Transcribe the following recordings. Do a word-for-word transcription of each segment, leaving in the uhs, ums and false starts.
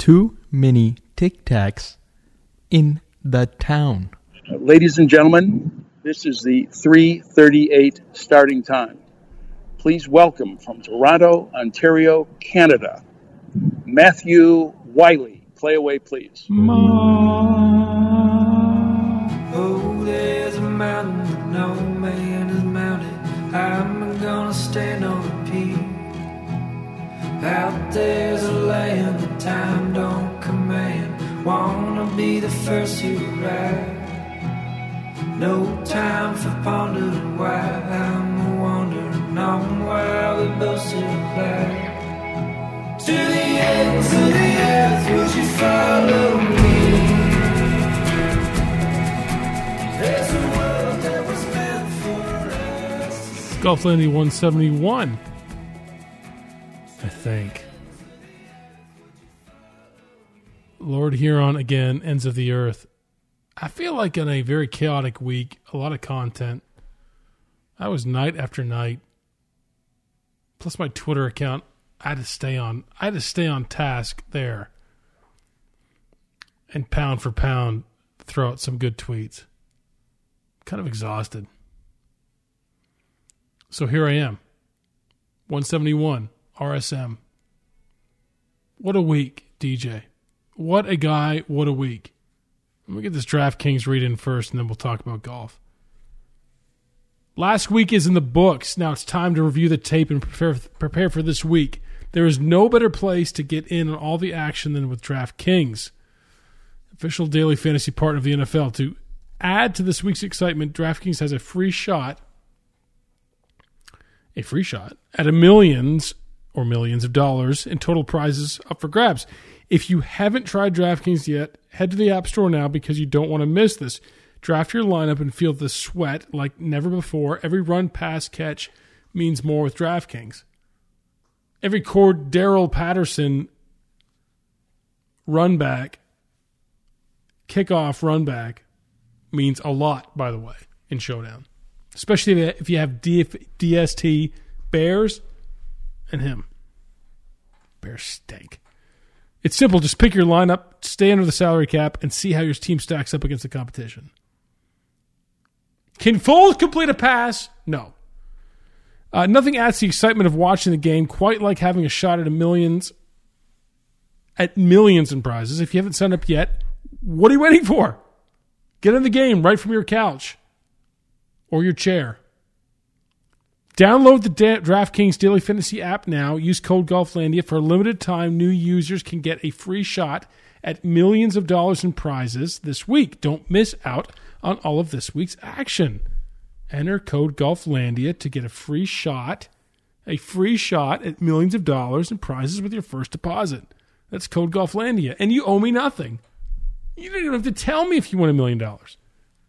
too many Tic Tacs in the town. Ladies and gentlemen, this is the three thirty-eight starting time. Please welcome from Toronto, Ontario, Canada, Matthew Wiley. Play away, please. Oh, there's a mountain that no man has mounted. I'm gonna stand on a peak. Out there's a land that time don't command. Wanna be the first to arrive. No time for pondering why I'm wandering on while we both still fly. To the ends of the earth, would you follow me? There's a world that was meant for us. Golflandia one seventy-one, I think. Lord Huron again, Ends of the Earth. I feel like in a very chaotic week, a lot of content. I was night after night. Plus my Twitter account, I had to stay on. I had to stay on task there. And pound for pound, throw out some good tweets. Kind of exhausted. So here I am. one seventy-one, R S M. What a week, D J. What a guy, what a week. Let me get this DraftKings read in first, and then we'll talk about golf. Last week is in the books. Now it's time to review the tape and prepare, prepare for this week. There is no better place to get in on all the action than with DraftKings, official daily fantasy partner of the N F L. To add to this week's excitement, DraftKings has a free shot, a free shot, at a millions or millions of dollars in total prizes up for grabs. If you haven't tried DraftKings yet, head to the App Store now because you don't want to miss this. Draft your lineup and feel the sweat like never before. Every run, pass, catch means more with DraftKings. Every Cordero Patterson run back, kickoff run back means a lot, by the way, in Showdown. Especially if you have D S T Bears and him. Bears stink. It's simple. Just pick your lineup, stay under the salary cap, and see how your team stacks up against the competition. Can Foles complete a pass? No. Uh, nothing adds to the excitement of watching the game quite like having a shot at a millions, at millions in prizes. If you haven't signed up yet, what are you waiting for? Get in the game right from your couch or your chair. Download the da- DraftKings Daily Fantasy app now. Use code GOLFLANDIA. For a limited time, new users can get a free shot at millions of dollars in prizes this week. Don't miss out on all of this week's action. Enter code GOLFLANDIA to get a free shot, a free shot at millions of dollars in prizes with your first deposit. That's code GOLFLANDIA. And you owe me nothing. You don't even have to tell me if you win a million dollars.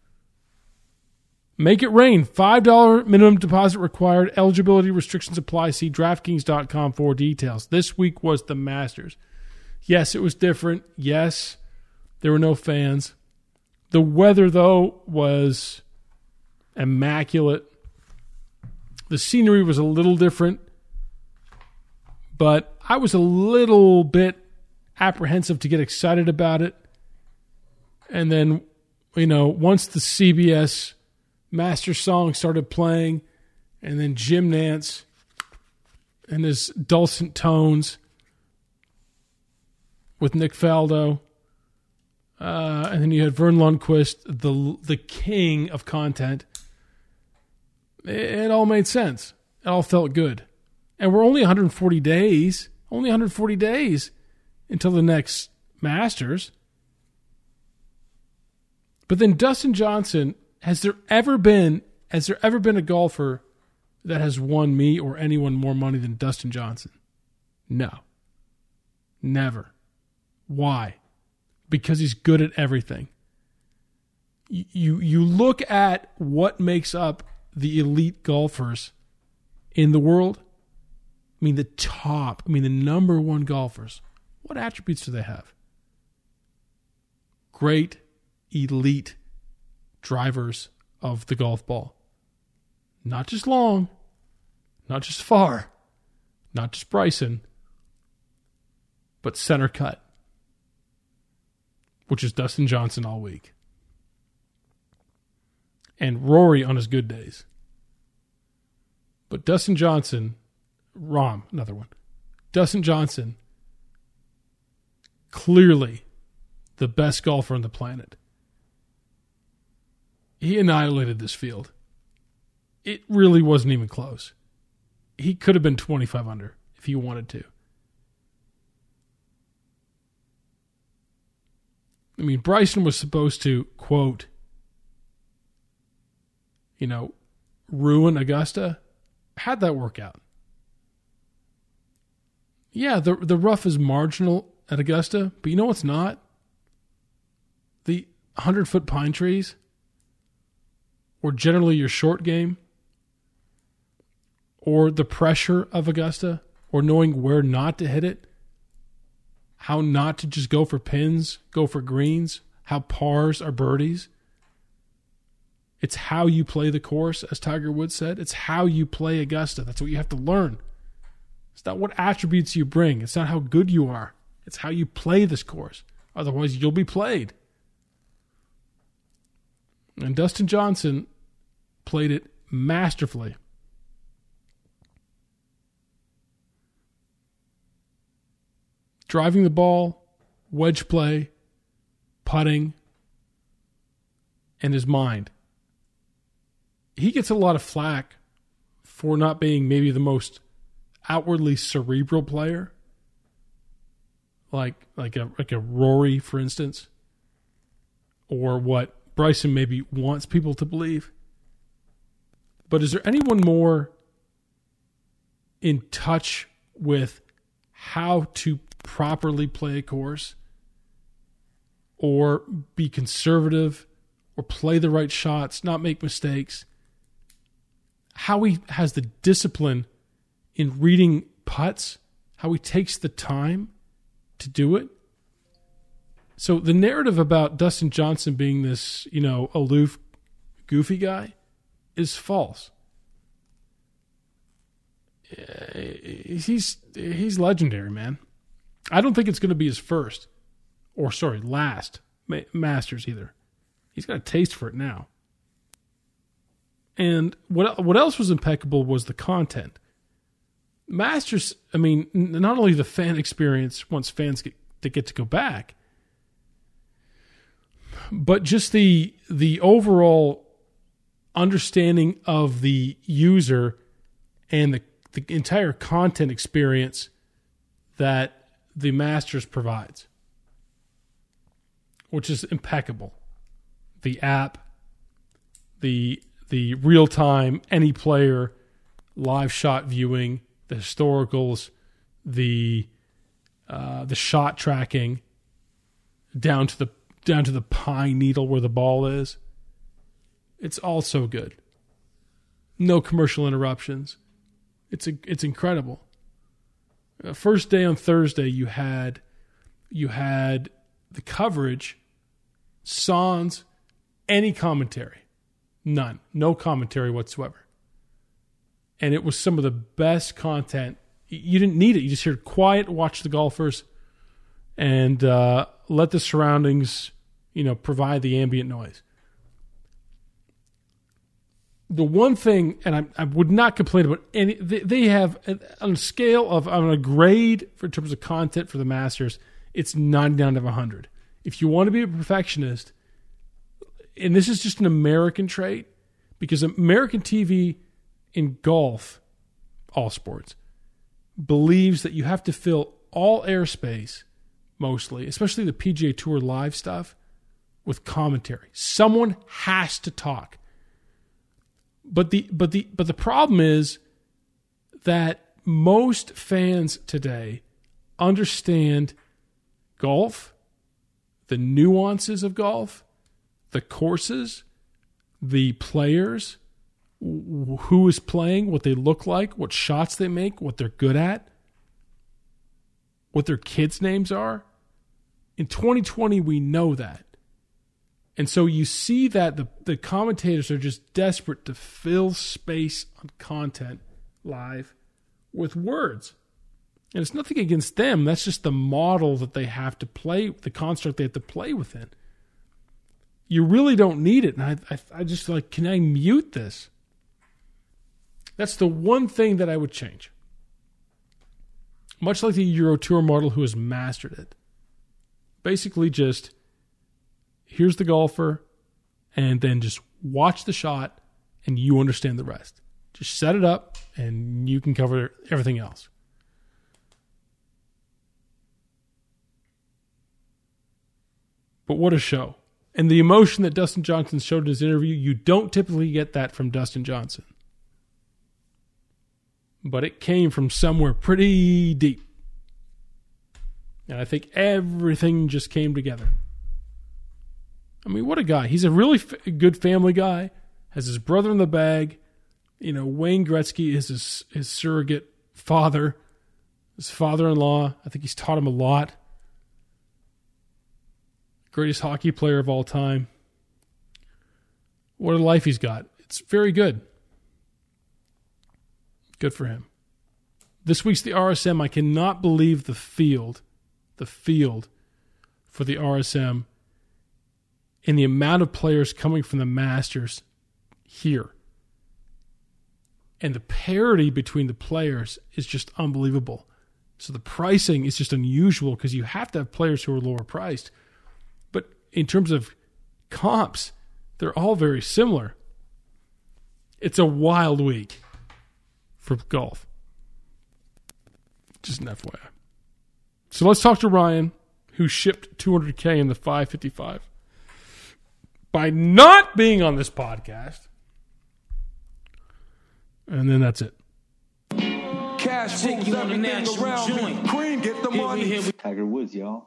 Make it rain. five dollars minimum deposit required. Eligibility restrictions apply. See DraftKings dot com for details. This week was the Masters. Yes, it was different. Yes, there were no fans. The weather, though, was immaculate. The scenery was a little different. But I was a little bit apprehensive to get excited about it. And then, you know, once the C B S Master song started playing, and then Jim Nantz and his dulcet tones with Nick Faldo, uh, and then you had Vern Lundquist, the the king of content. It, it all made sense. It all felt good, and we're only one hundred forty days, only one hundred forty days until the next Masters. But then Dustin Johnson. Has there ever been has there ever been a golfer that has won me or anyone more money than Dustin Johnson? No. Never. Why? Because he's good at everything. You, you, you look at what makes up the elite golfers in the world. I mean, the top, I mean, the number one golfers. What attributes do they have? Great, elite drivers of the golf ball. Not just long, not just far, not just Bryson, but center cut. which is Dustin Johnson all week, and Rory on his good days. But Dustin Johnson, Rahm, another one. Dustin Johnson, clearly the best golfer on the planet. He annihilated this field. It really wasn't even close. He could have been twenty-five under if he wanted to. I mean, Bryson was supposed to, quote, you know, ruin Augusta. How'd that work out? Yeah, the the rough is marginal at Augusta, but you know what's not? The hundred-foot pine trees, or generally your short game, or the pressure of Augusta, or knowing where not to hit it, how not to just go for pins, go for greens, how pars are birdies. It's how you play the course, as Tiger Woods said. It's how you play Augusta. That's what you have to learn. It's not what attributes you bring. It's not how good you are. It's how you play this course. Otherwise, you'll be played. And Dustin Johnson played it masterfully. Driving the ball, wedge play, putting, and his mind. He gets a lot of flack for not being maybe the most outwardly cerebral player, like like a like a Rory, for instance, or what Bryson maybe wants people to believe. But is there anyone more in touch with how to properly play a course, or be conservative, or play the right shots, not make mistakes? How he has the discipline in reading putts, how he takes the time to do it. So the narrative about Dustin Johnson being this, you know, aloof, goofy guy is false. He's he's legendary, man. I don't think it's going to be his first, or sorry, last Masters either. He's got a taste for it now. And what what else was impeccable was the content. Masters, I mean, not only the fan experience once fans get to get to go back, but just the the overall understanding of the user and the, the entire content experience that the Masters provides, which is impeccable. The app, the the real-time, any player, live shot viewing, the historicals, the uh, the shot tracking, down to the down to the pine needle where the ball is. It's all so good. No commercial interruptions. It's a, it's incredible. Uh, first day on Thursday, you had you had the coverage, sans any commentary. None. No commentary whatsoever. And it was some of the best content. You didn't need it. You just heard quiet, watch the golfers, and uh, let the surroundings, you know, provide the ambient noise. The one thing, and I, I would not complain about any, they, they have, on a scale of, on a grade for in terms of content for the Masters, it's ninety-nine out of one hundred. If you want to be a perfectionist, and this is just an American trait, because American T V in golf, all sports, believes that you have to fill all airspace, mostly, especially the P G A Tour live stuff, with commentary. Someone has to talk. But the but the but the problem is that most fans today understand golf, the nuances of golf, the courses, the players, who is playing, what they look like, what shots they make, what they're good at, what their kids' names are. In twenty twenty, we know that. And so you see that the, the commentators are just desperate to fill space on content live with words. And it's nothing against them. That's just the model that they have to play, the construct they have to play within. You really don't need it. And I, I, I just like, can I mute this? That's the one thing that I would change. Much like the Euro Tour model who has mastered it. Basically just, here's the golfer, and then just watch the shot, and you understand the rest. Just set it up, and you can cover everything else. But what a show. And the emotion that Dustin Johnson showed in his interview, you don't typically get that from Dustin Johnson. But it came from somewhere pretty deep. And I think everything just came together. I mean, what a guy. He's a really f- good family guy. Has his brother in the bag. You know, Wayne Gretzky is his, his surrogate father. His father-in-law. I think he's taught him a lot. Greatest hockey player of all time. What a life he's got. It's very good. Good for him. This week's the R S M. I cannot believe the field, the field for the R S M and the amount of players coming from the Masters here. And the parity between the players is just unbelievable. So the pricing is just unusual because you have to have players who are lower priced. But in terms of comps, they're all very similar. It's a wild week for golf. Just an F Y I. So let's talk to Ryan, who shipped two hundred K in the five fifty-five by not being on this podcast. And then that's it. Cash take you on the national joint. Cream, get the money. Tiger Woods, y'all.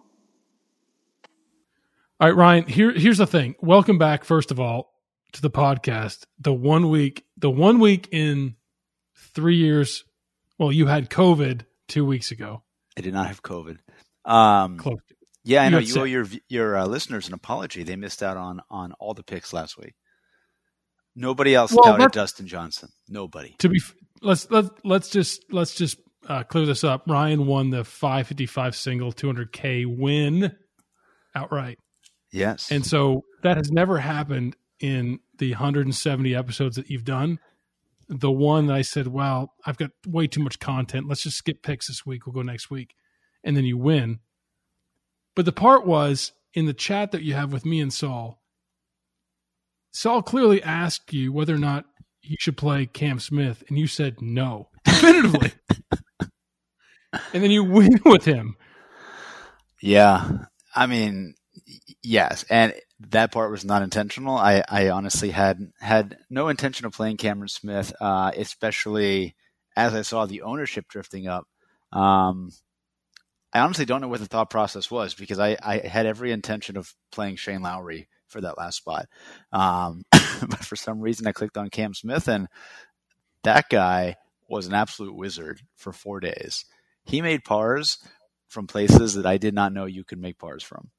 All right, Ryan, here, here's the thing. Welcome back, first of all, to the podcast. The one week, the one week in three years. Well, you had COVID two weeks ago. I did not have COVID. Um, Close. yeah, I You know. got You sick. owe your your uh, listeners an apology. They missed out on on all the picks last week. Nobody else Well, doubted that's- Dustin Johnson. Nobody. To be, f- let's let let's just let's just uh, clear this up. Ryan won the five fifty-five single two hundred K win outright. Yes. And so that has never happened in the one hundred seventy episodes that you've done. The one that I said, well, I've got way too much content. Let's just skip picks this week. We'll go next week. And then you win. But the part was in the chat that you have with me and Saul, Saul clearly asked you whether or not you should play Cam Smith. And you said no, definitively. And then you win with him. Yeah. I mean, y- yes. And that part was not intentional. I, I honestly had had no intention of playing Cameron Smith, uh, especially as I saw the ownership drifting up. Um, I honestly don't know what the thought process was because I, I had every intention of playing Shane Lowry for that last spot. Um, but for some reason I clicked on Cam Smith, and that guy was an absolute wizard for four days. He made pars from places that I did not know you could make pars from.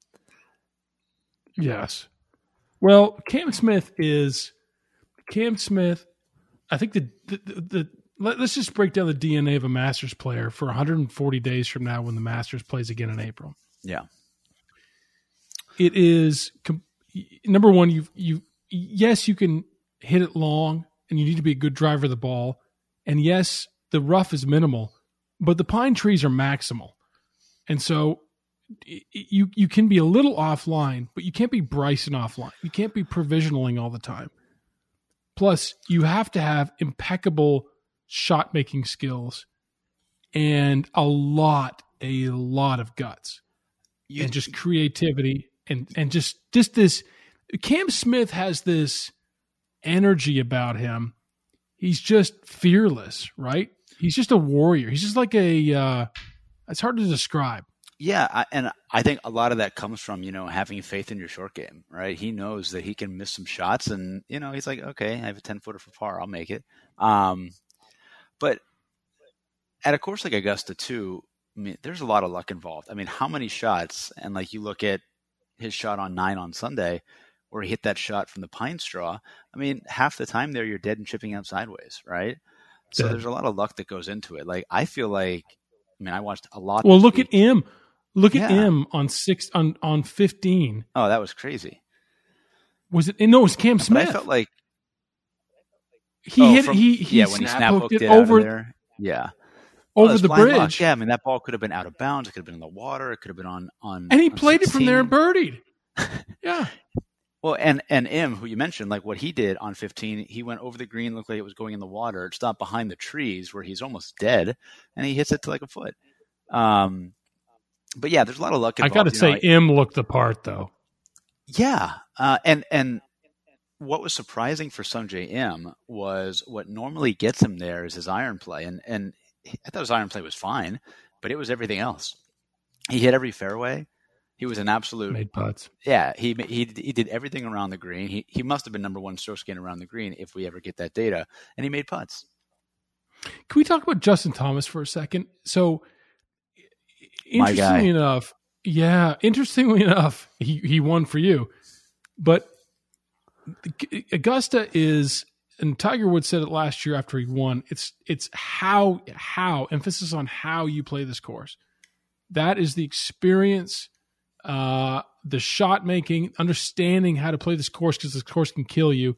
Yes. Well, Cam Smith is Cam Smith. I think the the, the, the let, let's just break down the D N A of a Masters player for one hundred forty days from now when the Masters plays again in April. Yeah. It is number one. You you yes, you can hit it long, and you need to be a good driver of the ball. And yes, the rough is minimal, but the pine trees are maximal, and so. You you can be a little offline, but you can't be Bryson offline. You can't be provisionaling all the time. Plus, you have to have impeccable shot making skills and a lot, a lot of guts You, and just creativity and and just just this. Cam Smith has this energy about him. He's just fearless, right? He's just a warrior. He's just like a. Uh, it's hard to describe. Yeah, I, and I think a lot of that comes from, you know, having faith in your short game, right? He knows that he can miss some shots, and, you know, he's like, okay, I have a ten-footer for par. I'll make it. Um, but at a course like Augusta, too, I mean, there's a lot of luck involved. I mean, how many shots, and, like, you look at his shot on nine on Sunday, where he hit that shot from the pine straw, I mean, half the time there you're dead and chipping out sideways, right? So Yeah. there's a lot of luck that goes into it. Like, I feel like I mean, I watched a lot. Well, this look week. at M. Look at Yeah. M on six on on fifteen. Oh, that was crazy. Was it? No, it was Cam But Smith. I felt like he oh, hit. from- he he yeah, when he snap snap hooked hooked it it out over of there. Yeah. Oh, over that's the blind luck. bridge, Yeah, I mean that ball could have been out of bounds. It could have been in the water. It could have been on on. and he on played it from there sixteen. and birdied. Yeah, Well, and and M, who you mentioned, like what he did on fifteen, he went over the green, looked like it was going in the water. It stopped behind the trees where he's almost dead, and he hits it to like a foot. Um, but yeah, there's a lot of luck I involved. got to you say, know, M looked the part though. Yeah, uh, and and what was surprising for Sungjae M was what normally gets him there is his iron play, and and I thought his iron play was fine, but it was everything else. He hit every fairway. He was an absolute Made putts. yeah. He he he did everything around the green. He he must have been number one stroke gainer around the green if we ever get that data, and he made putts. Can we talk about Justin Thomas for a second? So, My guy. interestingly enough, yeah, interestingly enough, he, he won for you. But Augusta is, and Tiger Woods said it last year after he won, it's it's how, how, emphasis on how you play this course. That is the experience, uh, the shot making, understanding how to play this course because this course can kill you.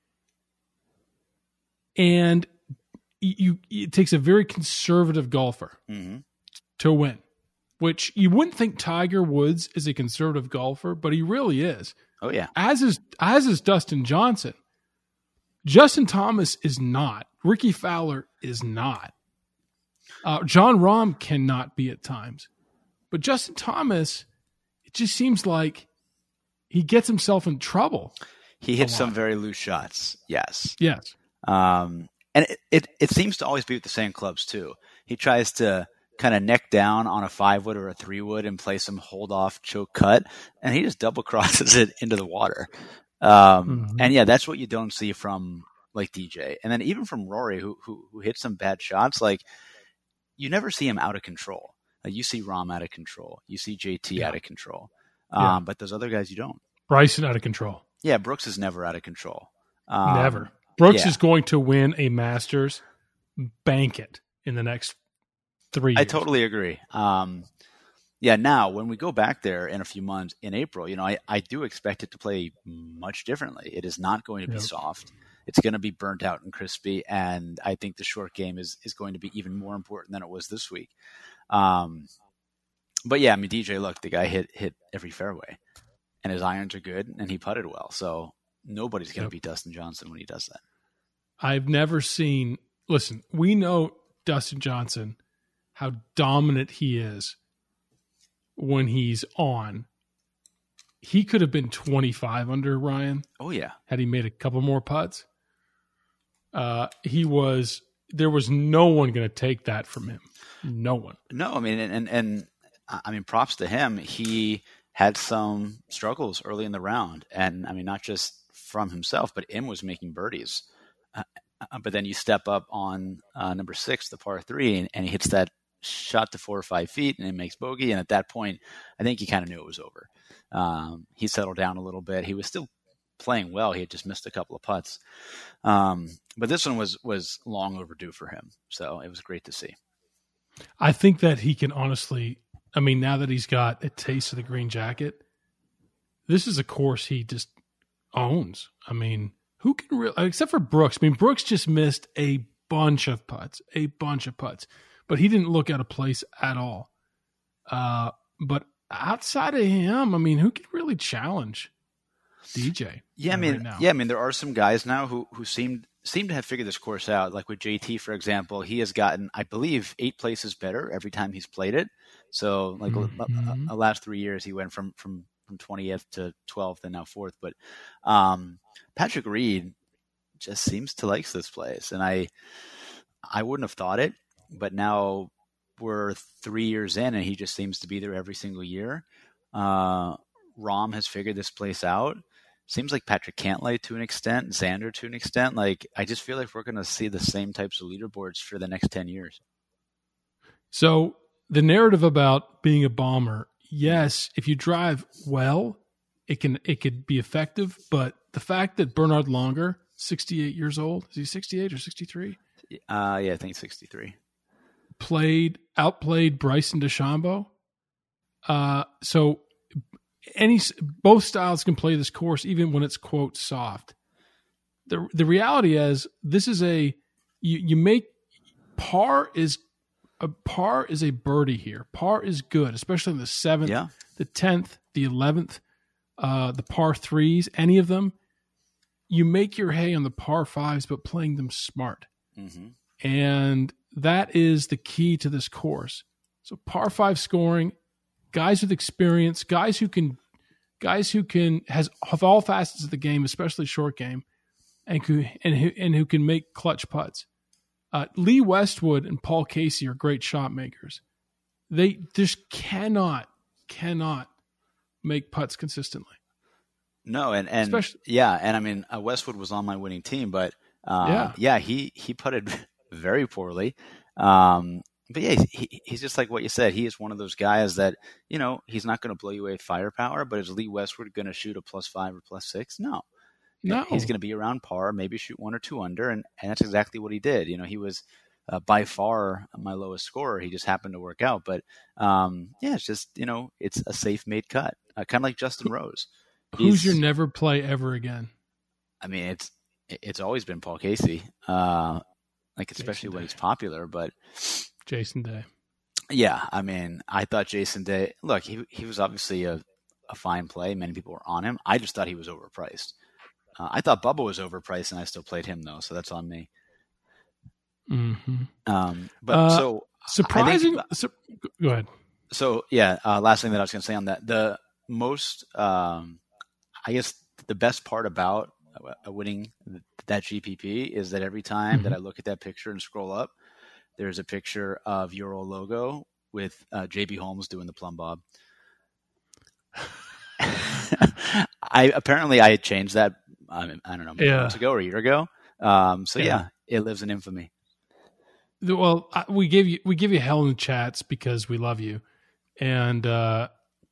And you, it takes a very conservative golfer Mm-hmm. to win, which you wouldn't think Tiger Woods is a conservative golfer, but he really is. Oh yeah, As is as is Dustin Johnson. Justin Thomas is not. Ricky Fowler is not. Uh, John Rahm cannot be at times. But Justin Thomas, it just seems like he gets himself in trouble. he hits lot. some very loose shots. Yes. Yes. Um, and it, it, it seems to always be with the same clubs too. He tries to kind of neck down on a five wood or a three wood and play some hold off choke cut, and he just double crosses it into the water. Um, Mhm. And yeah, that's what you don't see from like D J, and then even from Rory, who who, who hits some bad shots. Like you never see him out of control. Like you see Rahm out of control, you see J T Yeah. out of control, um, Yeah. but those other guys you don't. Bryson out of control. Yeah, Brooks is never out of control. Um, Never. Brooks yeah. is going to win a Masters. Bank it in the next three years. I totally agree. Um, yeah, now when we go back there in a few months in April, you know, I, I do expect it to play much differently. It is not going to be Yep. soft. It's going to be burnt out and crispy, and I think the short game is is going to be even more important than it was this week. Um, but yeah, I mean, D J, look, the guy hit hit every fairway, and his irons are good, and he putted well. So nobody's going to Yep. beat Dustin Johnson when he does that. I've never seen. Listen, we know Dustin Johnson, how dominant he is when he's on. He could have been twenty-five under, Ryan, Oh yeah, had he made a couple more putts. Uh, he was. There was no one going to take that from him. No one. no, I mean, and, and and I mean, props to him. He had some struggles early in the round, and I mean, not just from himself, but Im was making birdies. Uh, uh, but then you step up on uh, number six, the par three, and, and he hits that shot to four or five feet, and it makes bogey. And at that point, I think he kind of knew it was over. Um, he settled down a little bit. He was still playing well. He had just missed a couple of putts, um, but this one was was long overdue for him. So it was great to see. I think that he can honestly. I mean, now that he's got a taste of the green jacket, this is a course he just owns. I mean, who can really, except for Brooks? I mean, Brooks just missed a bunch of putts, a bunch of putts, but he didn't look out of place at all. Uh, but outside of him, I mean, who can really challenge D J? Yeah, I uh, mean, right now? yeah, I mean, there are some guys now who who seem seem to have figured this course out. Like with J T, for example, he has gotten, I believe, eight places better every time he's played it. So, like Mhm. the last three years, he went from from from twentieth to twelfth and now fourth. But um, Patrick Reed just seems to like this place, and I I wouldn't have thought it, but now we're three years in, and he just seems to be there every single year. Uh, Rahm has figured this place out. Seems like Patrick Cantlay to an extent, Xander to an extent. Like, I just feel like we're going to see the same types of leaderboards for the next ten years. So the narrative about being a bomber, yes, if you drive well, it can it could be effective. But the fact that Bernard Longer, sixty-eight years old, is he sixty-eight or sixty-three? Uh, yeah, I think sixty-three. played outplayed Bryson DeChambeau. Uh, so any both styles can play this course, even when it's quote soft. the The reality is, this is a you you make par is a par is a birdie here. Par is good, especially in the seventh, Yeah. the tenth, the eleventh, uh, the par threes, any of them. You make your hay on the par fives, but playing them smart. Mm-hmm. And that is the key to this course. So par five scoring, guys with experience, guys who can, guys who can has have all facets of the game, especially short game, and who and who and who can make clutch putts. Uh, Lee Westwood and Paul Casey are great shot makers. They just cannot cannot make putts consistently. No, and, and Especially- yeah, and I mean uh, Westwood was on my winning team, but uh, Yeah. yeah, he he putted very poorly. Um, but yeah, he, he's just like what you said. He is one of those guys that, you know, he's not going to blow you away with firepower, but is Lee Westwood going to shoot a plus five or plus six? No. No. He's going to be around par, maybe shoot one or two under, and, and that's exactly what he did. You know, he was uh, by far my lowest scorer. He just happened to work out. But, um, yeah, it's just, you know, it's a safe-made cut, uh, kind of like Justin Rose. Who's He's- your never play ever again? I mean, it's it's always been Paul Casey, uh, like especially Jason when Day. he's popular. But Jason Day. yeah, I mean, I thought Jason Day. Look, he he was obviously a, a fine play. Many people were on him. I just thought he was overpriced. Uh, I thought Bubba was overpriced, and I still played him though, so that's on me. Mm-hmm. Um, but Uh, so Surprising. I think- su- go ahead. So yeah, uh, last thing that I was going to say on that, the most, um, I guess, the best part about uh, winning that G P P is that every time that I look at that picture and scroll up, there's a picture of your old logo with uh, J B Holmes doing the plumb bob. I apparently I had changed that. I, I don't know, Yeah. months ago or a year ago. Um, so Yeah. yeah, it lives in infamy. Well, I- we give you we give you hell in the chats because we love you, and uh,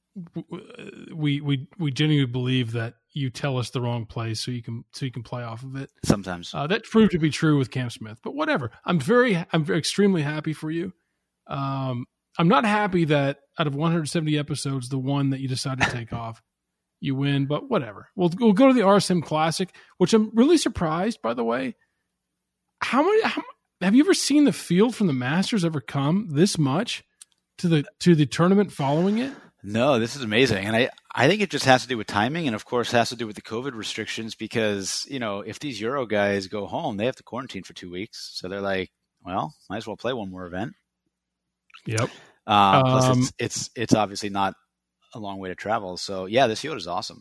w- we we we genuinely believe that you tell us the wrong place so you can so you can play off of it. Sometimes. Uh, that proved to be true with Cam Smith, but whatever. I'm very I'm very, extremely happy for you. Um, I'm not happy that out of one hundred seventy episodes, the one that you decided to take off, you win. But whatever. We'll we'll go to the R S M Classic, which I'm really surprised, by the way. How many? How, have you ever seen the field from the Masters ever come this much to the to the tournament following it? No, this is amazing. And I, I think it just has to do with timing and, of course, has to do with the COVID restrictions because, you know, if these Euro guys go home, they have to quarantine for two weeks. So they're like, well, might as well play one more event. Yep. Uh, plus, Um, it's, it's it's obviously not a long way to travel. So, yeah, this field is awesome.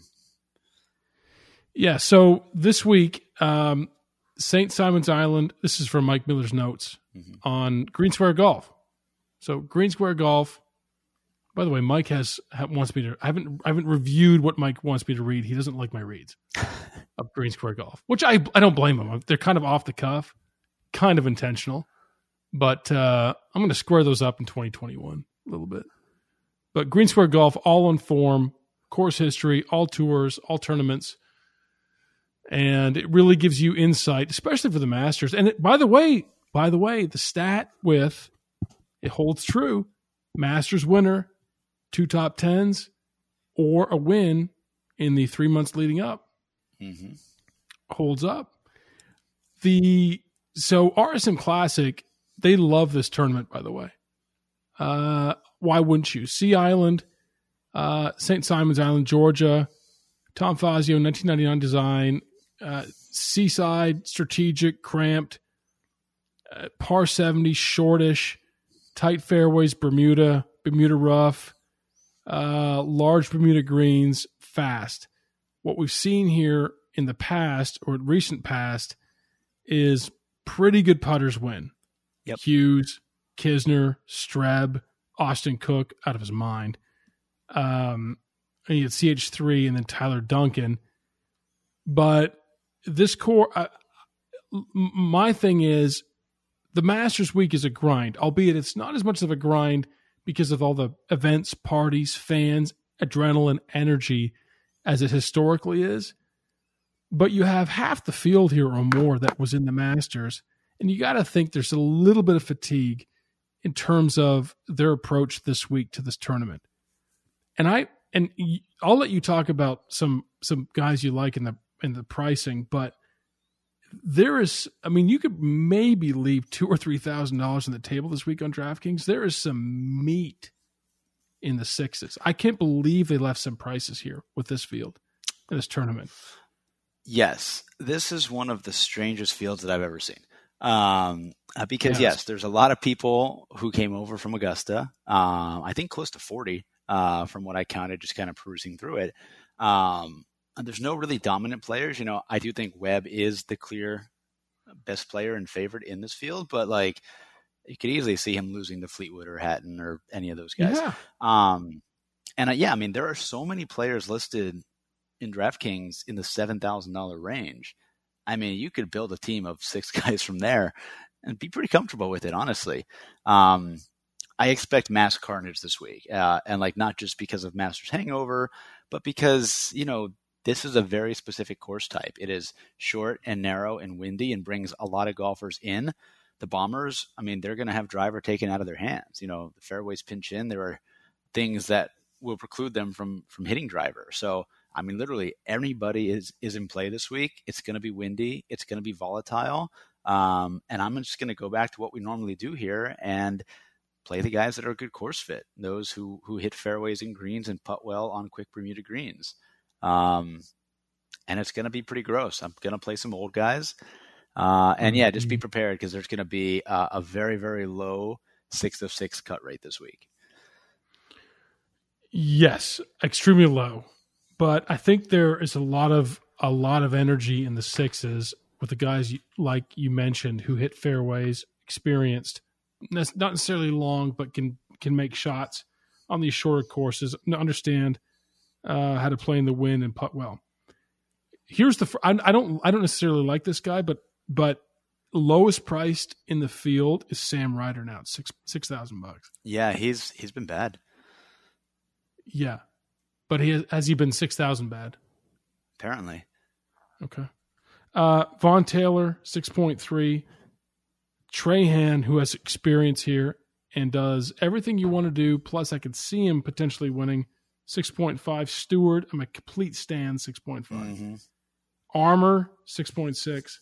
Yeah. So this week, um, Saint Simon's Island. This is from Mike Miller's notes Mm-hmm. on Green Square Golf. So Green Square Golf. By the way, Mike has ha- wants me to. I haven't I haven't reviewed what Mike wants me to read. He doesn't like my reads of Green Square Golf, which I I don't blame him. They're kind of off the cuff, kind of intentional, but uh, I'm going to square those up in twenty twenty-one a little bit. But Green Square Golf, all on form, course history, all tours, all tournaments, and it really gives you insight, especially for the Masters. And it, by the way, by the way, the stat with it holds true: Masters winner, two top tens, or a win in the three months leading up Mm-hmm. holds up. The so R S M Classic, they love this tournament, by the way. Uh, why wouldn't you? Sea Island, uh, Saint Simon's Island, Georgia, Tom Fazio, nineteen ninety-nine design, uh, Seaside, strategic, cramped, uh, par seventy, shortish, tight fairways, Bermuda, Bermuda rough, uh, large Bermuda greens, fast. What we've seen here in the past or recent past is pretty good putters win. Yep. Hughes, Kisner, Streb, Austin Cook out of his mind. Um, and you had C H three and then Tyler Duncan. But this core, uh, my thing is the Masters week is a grind, albeit it's not as much of a grind because of all the events, parties, fans, adrenaline, energy as it historically is. But you have half the field here or more that was in the Masters. And you got to think there's a little bit of fatigue in terms of their approach this week to this tournament. And I and I'll let you talk about some some guys you like in the in the pricing, but there is, I mean, you could maybe leave two or three thousand dollars on the table this week on DraftKings. There is some meat in the sixes. I can't believe they left some prices here with this field in this tournament. Yes, this is one of the strangest fields that I've ever seen. Um, uh, because Yes. yes, there's a lot of people who came over from Augusta. Um, I think close to forty, uh, from what I counted, just kind of perusing through it. Um, and there's no really dominant players. You know, I do think Webb is the clear best player and favorite in this field, but like you could easily see him losing to Fleetwood or Hatton or any of those guys. Yeah. Um, and uh, yeah, I mean, there are so many players listed in DraftKings in the seven thousand dollars range. I mean, you could build a team of six guys from there and be pretty comfortable with it, honestly. Um, I expect mass carnage this week. Uh, and like, not just because of Masters hangover, but because, you know, this is a very specific course type. It is short and narrow and windy and brings a lot of golfers in. The Bombers, I mean, they're going to have driver taken out of their hands. You know, the fairways pinch in. There are things that will preclude them from, from hitting driver. So, I mean, literally everybody is, is in play this week. It's going to be windy. It's going to be volatile. Um, and I'm just going to go back to what we normally do here and play the guys that are a good course fit, those who, who hit fairways and greens and putt well on quick Bermuda greens. Um, and it's going to be pretty gross. I'm going to play some old guys. Uh, and yeah, just be prepared because there's going to be uh, a very, very low six of six cut rate this week. Yes, extremely low. But I think there is a lot of a lot of energy in the sixes with the guys you, like you mentioned who hit fairways, experienced, not necessarily long, but can can make shots on these shorter courses, understand uh, how to play in the wind and putt well. Here's the I, I don't I don't necessarily like this guy, but but lowest priced in the field is Sam Ryder now, six six thousand bucks. Yeah, he's he's been bad. Yeah. But he has, has he been six thousand bad? Apparently. Okay. Uh, Vaughn Taylor, six point three. Trahan, who has experience here and does everything you want to do, plus I could see him potentially winning, six point five. Stewart, I'm a complete stand, six point five. Mm-hmm. Armour, six point six.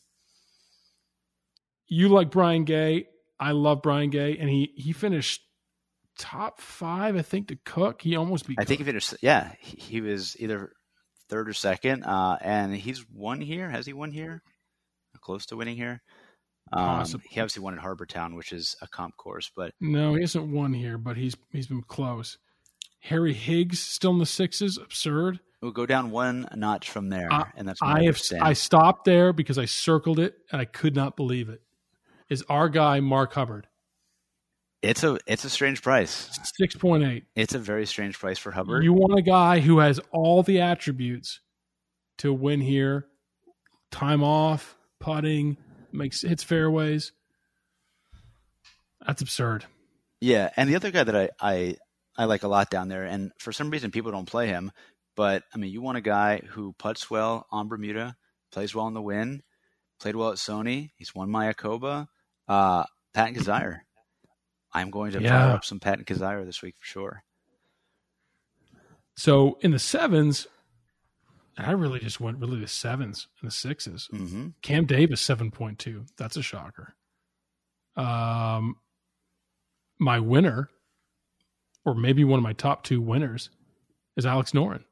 You like Brian Gay. I love Brian Gay, and he, he finished top five, I think, to Cook. He almost beat I Cook. think if it, yeah, he, he was either third or second, uh, and he's won here. Has he won here? Close to winning here. Um, Possibly. he obviously won at Harbor Town, which is a comp course, but No, he hasn't won here, but he's he's been close. Harry Higgs still in the sixes. Absurd. we'll go down one notch from there, Uh, and that's I have stand. I stopped there because I circled it and I could not believe it. Is our guy Mark Hubbard? It's a it's a strange price. six point eight. It's a very strange price for Hubbard. You want a guy who has all the attributes to win here. Time off, putting, makes hits fairways. That's absurd. Yeah, and the other guy that I, I I like a lot down there, and for some reason people don't play him, but I mean, you want a guy who putts well on Bermuda, plays well in the wind, played well at Sony. He's won Mayakoba. Uh, Patton Kizzire. I'm going to Yeah. fire up some Patton Kizzire this week for sure. So in the sevens, and I really just went really the sevens and the sixes. Mm-hmm. Cam Davis, seven point two. That's a shocker. Um, my winner, or maybe one of my top two winners, is Alex Noren.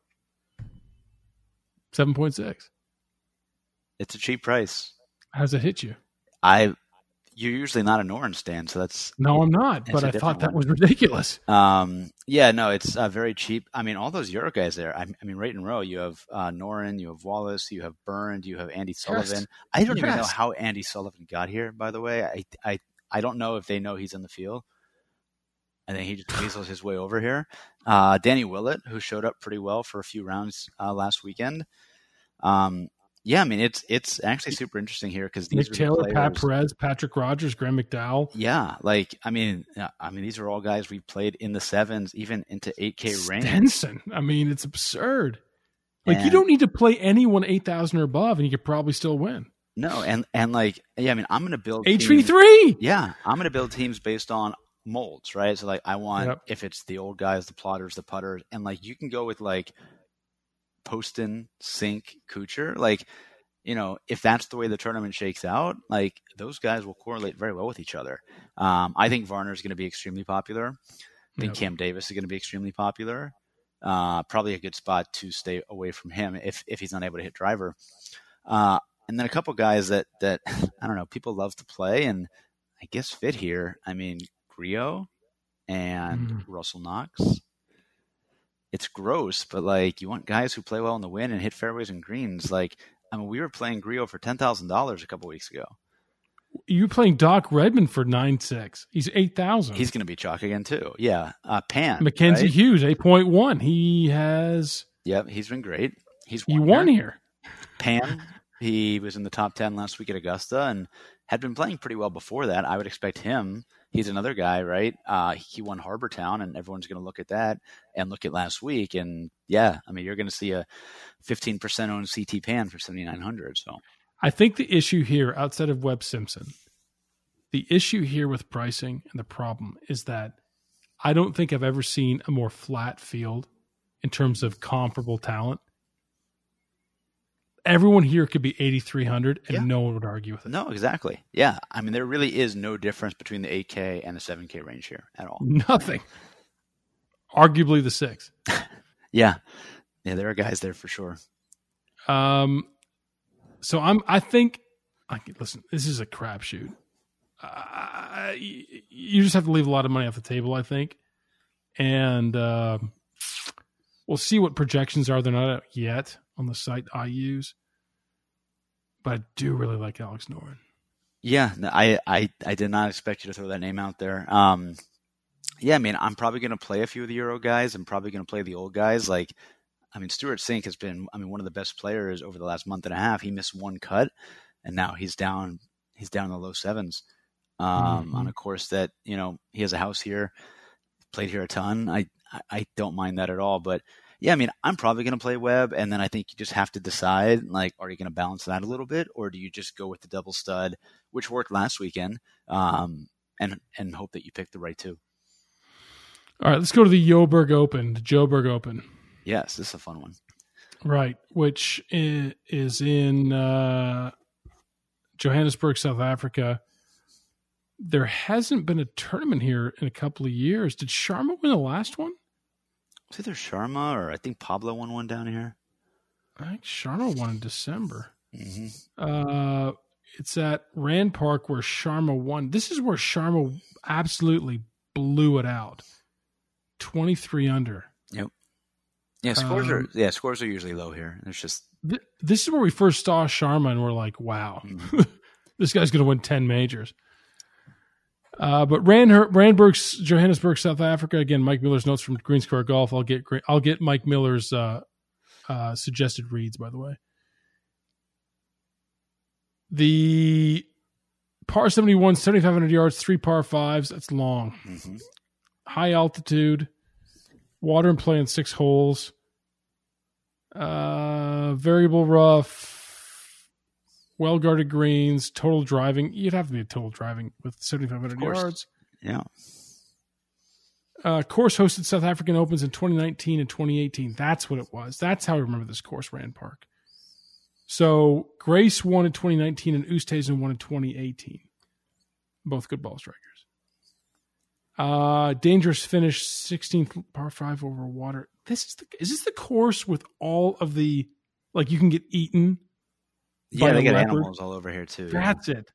seven point six. It's a cheap price. How does it hit you? I you're usually not an Orange stand, so that's No, I'm not, It's but a I different thought that one. was ridiculous. Um, yeah, no, it's uh, very cheap. I mean, all those Euro guys there. I, I mean, right in a row, you have uh, Noren, you have Wallace, you have Byrne, you have Andy Sullivan. Yes. I don't even know Yes. how Andy Sullivan got here. By the way, I, I, I don't know if they know he's in the field. I think he just weasels his way over here. Uh, Danny Willett, who showed up pretty well for a few rounds uh, last weekend. Um, yeah, I mean, it's it's actually super interesting here because these Nick are the Taylor, Pat players- Perez, Patrick Rogers, Graham McDowell. Yeah, like I mean, yeah, I mean, these are all guys we played in the sevens, even into eight K range. Stenson. I mean, it's absurd. Like, you And- don't need to play anyone eight thousand or above, and you could probably still win. No, and and like yeah, I mean, I'm going to build H V teams- three. Yeah, I'm going to build teams based on molds, right? So like I want, Yep. if it's the old guys, the plotters, the putters, and like you can go with like Poston, Sink, Kuchar, like, you know, if that's the way the tournament shakes out, like those guys will correlate very well with each other. Um, I think Varner is going to be extremely popular. I think Yep. Cam Davis is going to be extremely popular. Uh, probably a good spot to stay away from him if, if he's not able to hit driver. Uh, and then a couple guys that, that, I don't know, people love to play and I guess fit here. I mean, Griot and Mm. Russell Knox. It's gross, but like you want guys who play well in the wind and hit fairways and greens. Like, I mean, we were playing Griot for ten thousand dollars a couple weeks ago. You're playing Doc Redmond for nine six. He's eight thousand. He's going to be chalk again too. Yeah. Uh, Pan. Mackenzie right? Hughes, eight point one. He has, Yep. He's been great. He's he won here. Pan, he was in the top ten last week at Augusta and had been playing pretty well before that. I would expect him. He's another guy, right? Uh, he won Harbor Town, and everyone's going to look at that and look at last week. And yeah, I mean, you're going to see a fifteen percent owned C T Pan for seventy-nine hundred. So I think the issue here, outside of Webb Simpson, the issue here with pricing and the problem is that I don't think I've ever seen a more flat field in terms of comparable talent. Everyone here could be eighty-three hundred and Yeah. no one would argue with it. no, exactly. Yeah. I mean, there really is no difference between the eight K and the seven K range here at all. Nothing. Arguably the six. Yeah. Yeah. There are guys there for sure. Um, so I'm, I think, I, listen, this is a crapshoot. Uh, you just have to leave a lot of money off the table, I think. And uh, we'll see what projections are. They're not out yet on the site I use. But I do really like Alex Noren. Yeah, no, I, I, I did not expect you to throw that name out there. Um, yeah, I mean, I'm probably going to play a few of the Euro guys. I'm probably going to play the old guys. Like, I mean, Stuart Sink has been, I mean, one of the best players over the last month and a half. He missed one cut, and now he's down. He's down in the low sevens um, Mm-hmm. on a course that, you know, he has a house here, played here a ton. I, I, I don't mind that at all. But yeah, I mean, I'm probably going to play Webb, and then I think you just have to decide, like, are you going to balance that a little bit, or do you just go with the double stud, which worked last weekend, um, and and hope that you pick the right two? All right, let's go to the Joburg Open, the Joburg Open. Yes, this is a fun one. Right, which i- is in uh, Johannesburg, South Africa. There hasn't been a tournament here in a couple of years. Did Sharma win the last one? It's either Sharma or I think Pablo won one down here. I think Sharma won in December. Mm-hmm. Uh, it's at Rand Park where Sharma won. This is where Sharma absolutely blew it out. twenty-three under. Yep. Yeah, scores are Um, yeah scores are usually low here. It's just Th- This is where we first saw Sharma and we're like, wow, Mhm. this guy's going to win ten majors. Uh, but Rand, Randburg's Johannesburg, South Africa. Again, Mike Miller's notes from Green Square Golf. I'll get I'll get Mike Miller's uh, uh, suggested reads, by the way. The par seventy-one, seventy-five hundred yards, three par fives. That's long. mhm. High altitude, water and play in six holes. Uh, variable rough, well guarded greens, total driving. You'd have to be a total driving with seventy-five hundred Of course. yards. yeah. Uh, course hosted South African Opens in twenty nineteen and twenty eighteen. That's what it was. That's how I remember this course, Rand Park. So Grace won in twenty nineteen and Oosthuizen won in twenty eighteen. Both good ball strikers. Uh, dangerous finish, sixteenth par five over water. This is the is this the course with all of the like you can get eaten? Yeah, by they a got leopard? animals all over here too. yeah. That's it.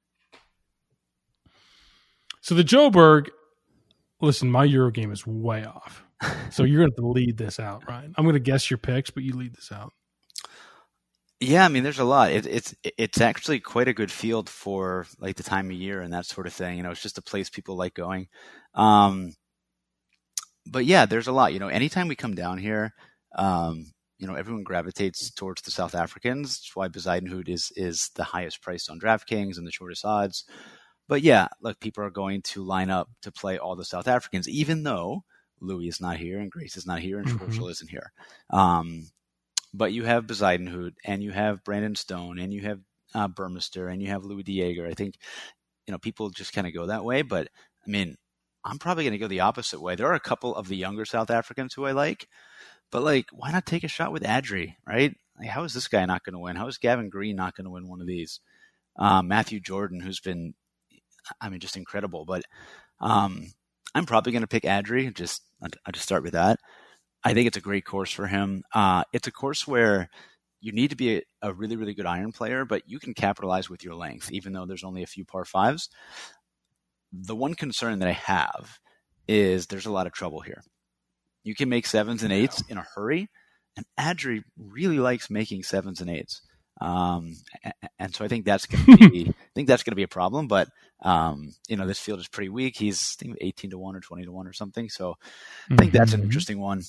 So the Joburg, listen, my Euro game is way off. So you're going to have to lead this out, Ryan. I'm going to guess your picks, but you lead this out. Yeah, I mean, there's a lot. It, it's it's actually quite a good field for like the time of year and that sort of thing. You know, it's just a place people like going. Um, but yeah, there's a lot. You know, anytime we come down here, um, you know, everyone gravitates towards the South Africans. That's why Bezuidenhout is is the highest priced on DraftKings and the shortest odds. But yeah, look, people are going to line up to play all the South Africans, even though Louis is not here and Grace is not here and Mhm. Schwartzel isn't here. Um, but you have Bezuidenhout and you have Brandon Stone and you have uh, Burmester and you have Louis Dieger. I think, you know, people just kind of go that way. But I mean, I'm probably going to go the opposite way. There are a couple of the younger South Africans who I like, but like, why not take a shot with Adri, right? Like, how is this guy not going to win? How is Gavin Green not going to win one of these? Um, Matthew Jordan, who's been, I mean, just incredible. But um, I'm probably going to pick Adri. Just I'll just start with that. I think it's a great course for him. Uh, it's a course where you need to be a, a really, really good iron player, but you can capitalize with your length, even though there's only a few par fives. The one concern that I have is there's a lot of trouble here. You can make sevens and eights in a hurry, and Adri really likes making sevens and eights. Um, and, and so I think that's going to be, I think that's going to be a problem. But um, you know, this field is pretty weak. He's I think eighteen to one or twenty to one or something. So I think mm-hmm. that's an interesting one.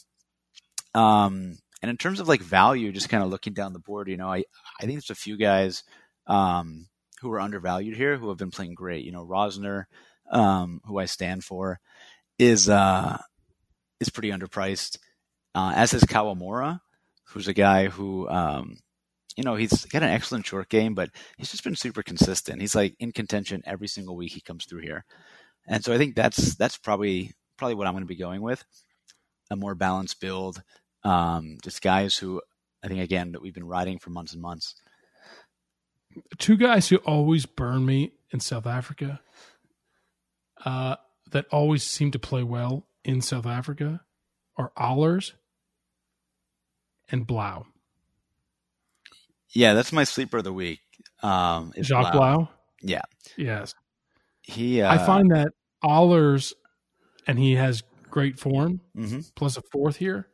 Um, and in terms of like value, just kind of looking down the board, you know, I I think there's a few guys um, who are undervalued here who have been playing great. You know, Rosner, um, who I stand for, is uh, is pretty underpriced. Uh, as is Kawamura, who's a guy who, um, you know, he's got an excellent short game, but he's just been super consistent. He's like in contention every single week he comes through here. And so I think that's that's probably probably what I'm going to be going with, a more balanced build. Um, just guys who I think, again, that we've been riding for months and months. Two guys who always burn me in South Africa, uh, that always seem to play well in South Africa, are Allers and Blau. Yeah, that's my sleeper of the week. Um, is Jacques Blau. Blau? Yeah. Yes. He. Uh, I find that Allers, and he has great form, mm-hmm. plus a fourth here.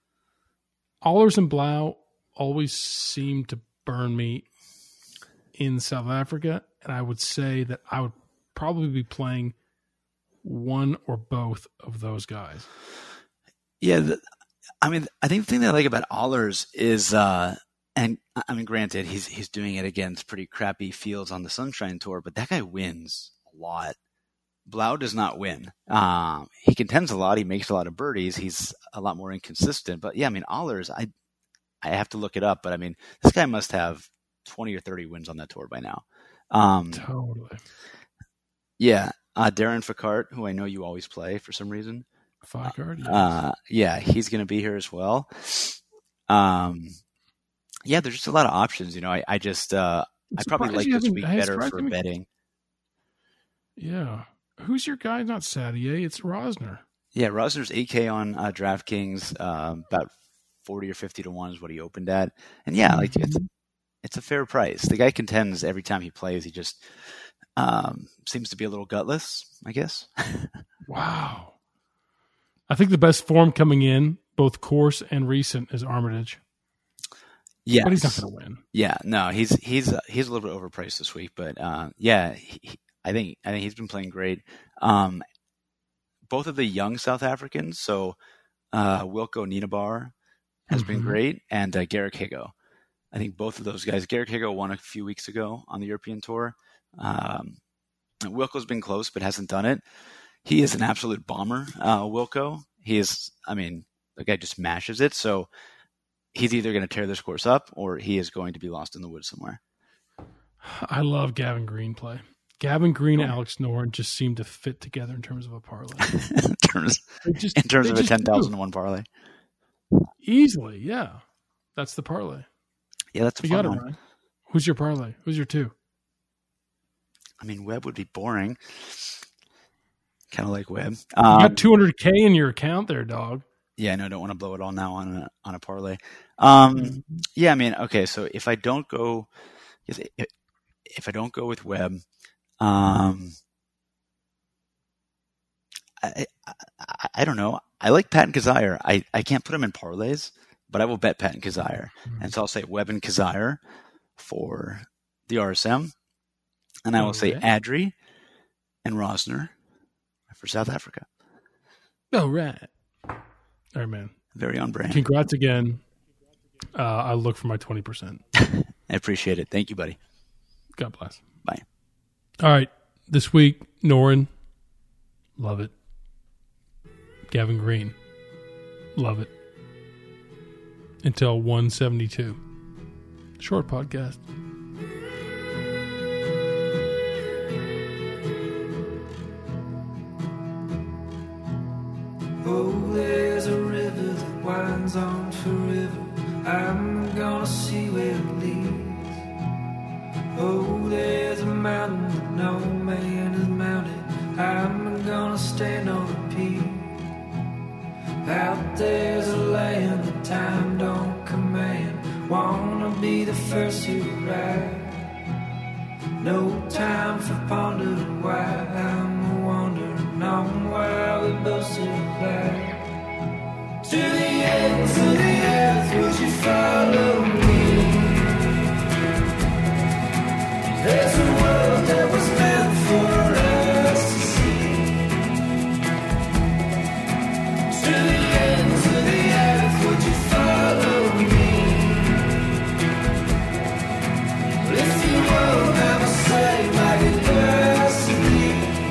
Allers and Blau always seem to burn me in South Africa, and I would say that I would probably be playing one or both of those guys. Yeah, the, I mean, I think the thing that I like about Allers is, uh, and I mean, granted, he's he's doing it against pretty crappy fields on the Sunshine Tour, but that guy wins a lot. Blau does not win. Um, he contends a lot. He makes a lot of birdies. He's a lot more inconsistent. But yeah, I mean, Allers, I I have to look it up, but I mean, this guy must have twenty or thirty wins on that tour by now. Um, totally. Yeah, uh, Darren Ficart, who I know you always play for some reason. Ficart, yes. Uh, yeah, he's going to be here as well. Um, yeah, there's just a lot of options. You know, I, I just uh, I probably like this week better for me. betting. Yeah. Who's your guy? Not Sadier. It's Rosner. Yeah, Rosner's eight K on uh, DraftKings. Uh, about forty or fifty to one is what he opened at. And yeah, like it's, it's a fair price. The guy contends every time he plays. He just um, seems to be a little gutless, I guess. Wow. I think the best form coming in, both course and recent, is Armitage. Yeah, but he's not going to win. Yeah, no, he's he's uh, he's a little bit overpriced this week, but uh, yeah, he, I think I think he's been playing great. Um, both of the young South Africans, so uh, Wilco Nienaber has mm-hmm. been great, and uh, Garrick Higo. I think both of those guys. Garrick Higo won a few weeks ago on the European Tour. Um, Wilco's been close, but hasn't done it. He is an absolute bomber, uh, Wilco. He is, I mean, the guy just mashes it. So he's either going to tear this course up or he is going to be lost in the woods somewhere. I love Gavin Green play. Gavin Green and Alex Noren just seem to fit together in terms of a parlay. in terms, just, in terms of a ten thousand to one parlay. Easily, yeah. That's the parlay. Yeah, that's a you fun got one. It, Ryan. Who's your parlay? Who's your two? I mean, Webb would be boring. Kind of like Webb. Um, you got two hundred K in your account there, dog. Yeah, no, I don't want to blow it all now on a on a parlay. Um, mm-hmm. Yeah, I mean, okay, so if I don't go, if, if I don't go with Webb, um, I, I I don't know. I like Patton Kizzire. I, I can't put him in parlays, but I will bet Patton Kizzire, mm-hmm. and so I'll say Webb and Kizzire for the R S M, and I will okay. say Adri and Rosner for South Africa. Oh, right. All right, man. Very on brand. Congrats again. Uh, I look for my twenty percent. I appreciate it. Thank you, buddy. God bless. Bye. All right. This week, Noren. Love it. Gavin Green. Love it. Until one seventy-two. Short podcast. I'm gonna see where it leads. Oh, there's a mountain that no man has mounted. I'm gonna stand on a peak. Out there's a land that time don't command. Wanna be the first to arrive. No time for pondering why. I'm wondering on why we both survive. To the ends of the earth, would you follow me? There's a world that was meant for us to see. To the ends of the earth, would you follow me? If you won't, never say my goodbyes to me.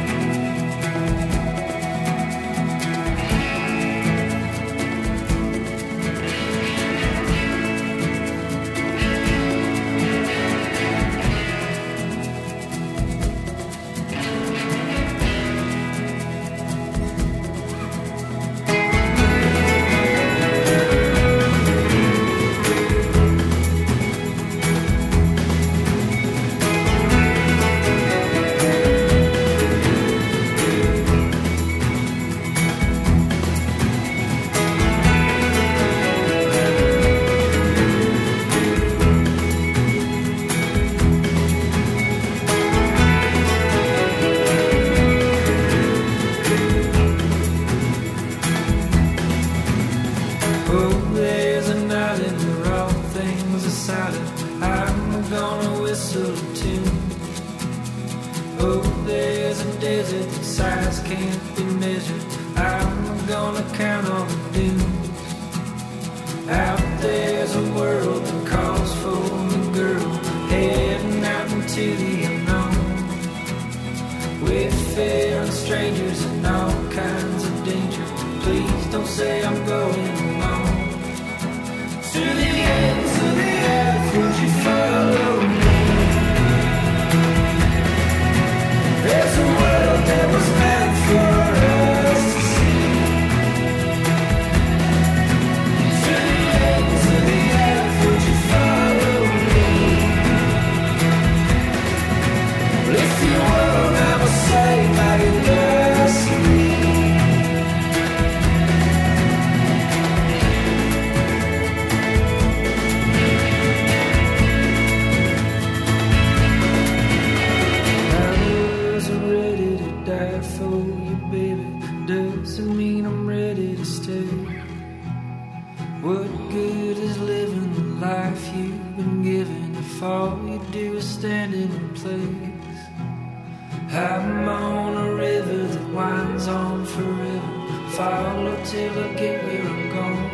I'm on a river that winds on forever. Follow till I get where I'm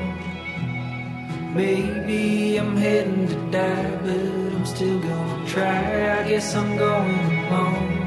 going. Maybe I'm heading to die, but I'm still gonna try. I guess I'm going home.